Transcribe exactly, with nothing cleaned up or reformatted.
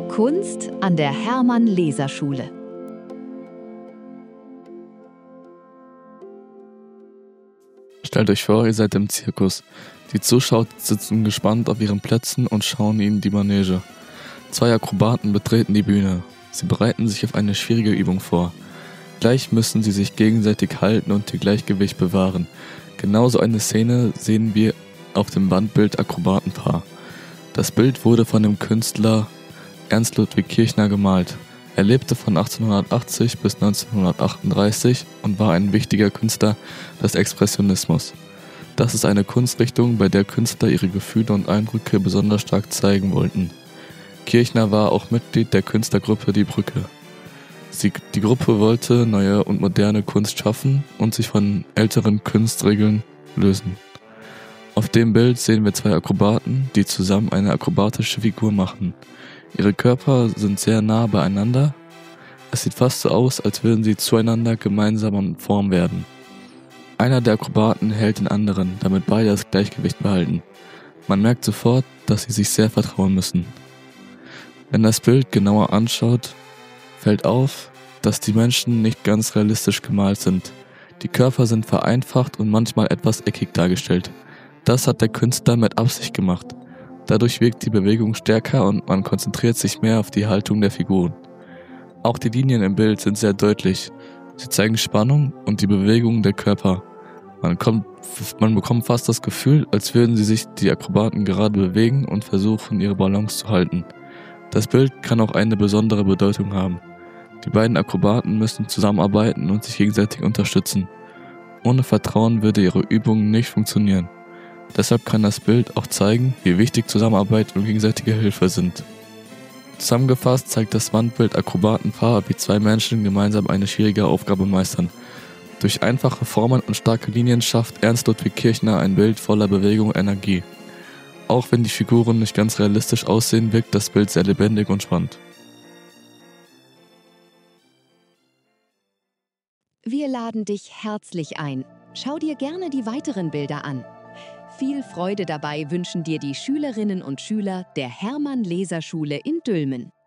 Kunst an der Hermann-Leser-Schule. Stellt euch vor, ihr seid im Zirkus. Die Zuschauer sitzen gespannt auf ihren Plätzen und schauen ihnen die Manege. Zwei Akrobaten betreten die Bühne. Sie bereiten sich auf eine schwierige Übung vor. Gleich müssen sie sich gegenseitig halten und ihr Gleichgewicht bewahren. Genauso eine Szene sehen wir auf dem Wandbild Akrobatenpaar. Das Bild wurde von dem Künstler Ernst Ludwig Kirchner gemalt. Er lebte von achtzehnhundertachtzig bis neunzehnhundertachtunddreißig und war ein wichtiger Künstler des Expressionismus. Das ist eine Kunstrichtung, bei der Künstler ihre Gefühle und Eindrücke besonders stark zeigen wollten. Kirchner war auch Mitglied der Künstlergruppe Die Brücke. Sie, die Gruppe wollte neue und moderne Kunst schaffen und sich von älteren Kunstregeln lösen. Auf dem Bild sehen wir zwei Akrobaten, die zusammen eine akrobatische Figur machen. Ihre Körper sind sehr nah beieinander. Es sieht fast so aus, als würden sie zueinander gemeinsam in Form werden. Einer der Akrobaten hält den anderen, damit beide das Gleichgewicht behalten. Man merkt sofort, dass sie sich sehr vertrauen müssen. Wenn das Bild genauer anschaut, fällt auf, dass die Menschen nicht ganz realistisch gemalt sind. Die Körper sind vereinfacht und manchmal etwas eckig dargestellt. Das hat der Künstler mit Absicht gemacht. Dadurch wirkt die Bewegung stärker und man konzentriert sich mehr auf die Haltung der Figuren. Auch die Linien im Bild sind sehr deutlich. Sie zeigen Spannung und die Bewegung der Körper. Man, kommt, man bekommt fast das Gefühl, als würden sie sich die Akrobaten gerade bewegen und versuchen, ihre Balance zu halten. Das Bild kann auch eine besondere Bedeutung haben. Die beiden Akrobaten müssen zusammenarbeiten und sich gegenseitig unterstützen. Ohne Vertrauen würde ihre Übung nicht funktionieren. Deshalb kann das Bild auch zeigen, wie wichtig Zusammenarbeit und gegenseitige Hilfe sind. Zusammengefasst zeigt das Wandbild Akrobatenpaar, wie zwei Menschen gemeinsam eine schwierige Aufgabe meistern. Durch einfache Formen und starke Linien schafft Ernst Ludwig Kirchner ein Bild voller Bewegung und Energie. Auch wenn die Figuren nicht ganz realistisch aussehen, wirkt das Bild sehr lebendig und spannend. Wir laden dich herzlich ein. Schau dir gerne die weiteren Bilder an. Viel Freude dabei wünschen dir die Schülerinnen und Schüler der Hermann-Leser-Schule in Dülmen.